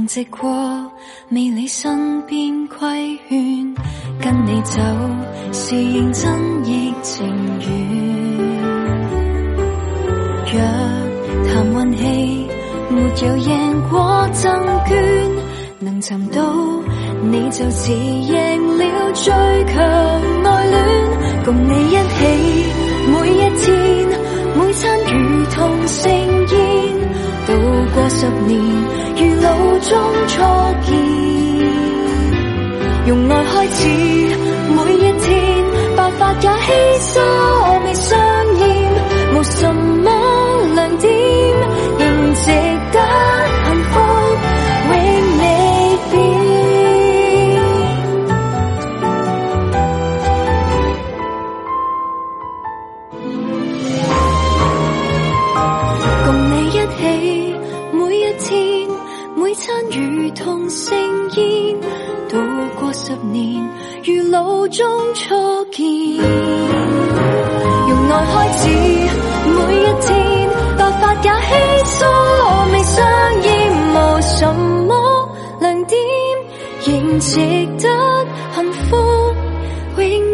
曾直過，未理身邊規勸，跟你走是認真亦情願。若談運氣，沒有贏過贈券，能尋到你就似贏了最強愛戀，共你一起每一天每餐如同盛宴，度過10年如路中初見，用愛開始每一天，白髮也稀疏未相厭，無什麼亮點，仍值得幸福永未變。共你一起每一天每餐如同盛宴，度過10年如路中初見，用愛開始每一天，白髮也稀疏未相厭，無什麼亮點，仍值得幸福永